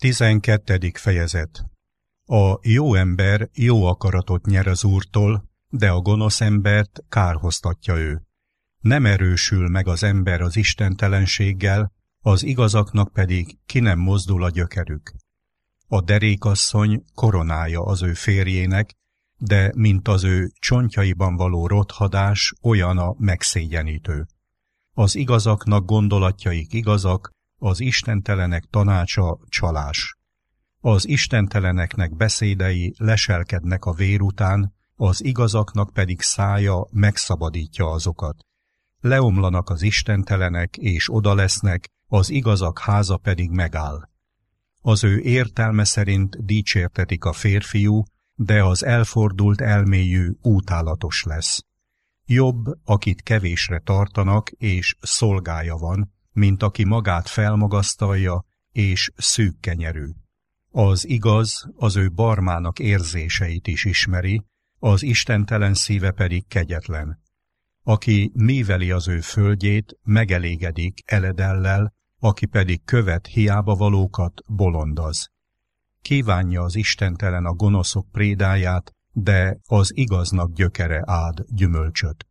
12. fejezet. A jó ember jó akaratot nyer az Úrtól, de a gonosz embert kárhoztatja ő. Nem erősül meg az ember az istentelenséggel, az igazaknak pedig ki nem mozdul a gyökerük. A derékasszony koronája az ő férjének, de mint az ő csontjaiban való rothadás, olyan a megszégyenítő. Az igazaknak gondolatjaik igazak, az istentelenek tanácsa csalás. Az istenteleneknek beszédei leselkednek a vér után, az igazaknak pedig szája megszabadítja azokat. Leomlanak az istentelenek, és oda lesznek, az igazak háza pedig megáll. Az ő értelme szerint dicsértetik a férfiú, de az elfordult elméjű útálatos lesz. Jobb, akit kevésre tartanak, és szolgája van, mint aki magát felmagasztalja, és szűk kenyerű. Az igaz az ő barmának érzéseit is ismeri, az istentelen szíve pedig kegyetlen. Aki míveli az ő földjét, megelégedik eledellel, aki pedig követ hiába valókat, bolondaz. Kívánja az istentelen a gonoszok prédáját, de az igaznak gyökere ád gyümölcsöt.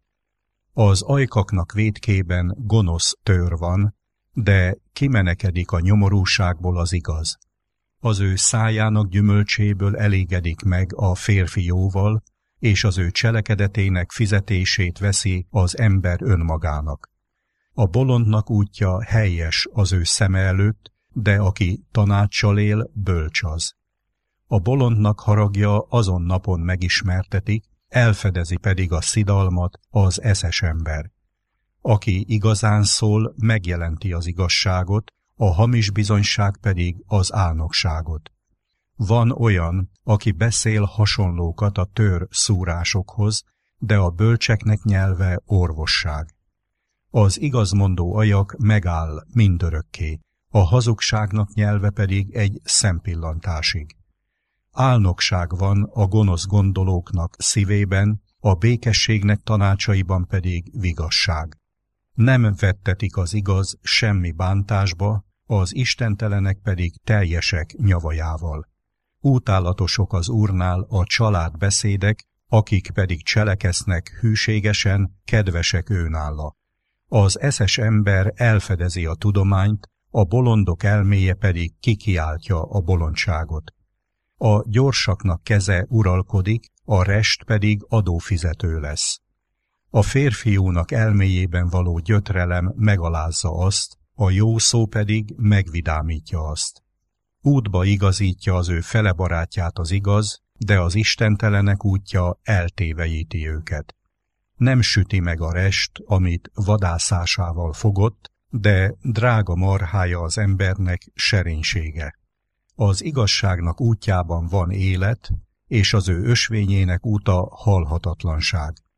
Az ajkaknak vétkében gonosz tőr van, de kimenekedik a nyomorúságból az igaz. Az ő szájának gyümölcséből elégedik meg a férfi jóval, és az ő cselekedetének fizetését veszi az ember önmagának. A bolondnak útja helyes az ő szeme előtt, de aki tanáccsal él, bölcs az. A bolondnak haragja azon napon megismertetik, elfedezi pedig a szidalmat az eszes ember. Aki igazán szól, megjelenti az igazságot, a hamis bizonyság pedig az álnokságot. Van olyan, aki beszél hasonlókat a tőr szúrásokhoz, de a bölcseknek nyelve orvosság. Az igazmondó ajak megáll mindörökké, a hazugságnak nyelve pedig egy szempillantásig. Álnokság van a gonosz gondolóknak szívében, a békességnek tanácsaiban pedig vigasság. Nem vettetik az igaz semmi bántásba, az istentelenek pedig teljesek nyavajával. Útálatosok az Úrnál a család beszédek, akik pedig cselekesznek hűségesen, kedvesek őnála. Az eszes ember elfedezi a tudományt, a bolondok elméje pedig kikiáltja a bolondságot. A gyorsaknak keze uralkodik, a rest pedig adófizető lesz. A férfiúnak elméjében való gyötrelem megalázza azt, a jó szó pedig megvidámítja azt. Útba igazítja az ő fele barátját az igaz, de az istentelenek útja eltévejíti őket. Nem süti meg a rest, amit vadászásával fogott, de drága marhája az embernek serénysége. Az igazságnak útjában van élet, és az ő ösvényének úta halhatatlanság.